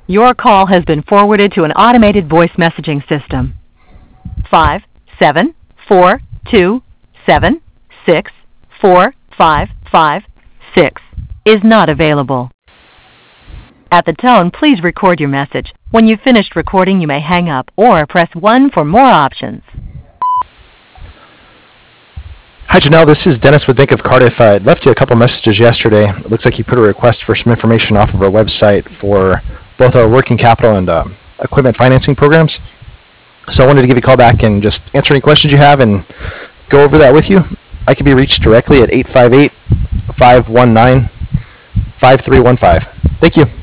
Your call has been forwarded to an automated voice messaging system. 57427645556 is not available. At the tone, please record your message. When you've finished recording, you may hang up or press 1 for more options. Hi, Janelle. This is Dennis with Bank of Cardiff. I left you a couple messages yesterday. It looks like you put a request for some information off of our website for both our working capital and equipment financing programs. So I wanted to give you a call back and just answer any questions you have and go over that with you. I can be reached directly at 858-519-5315. Thank you.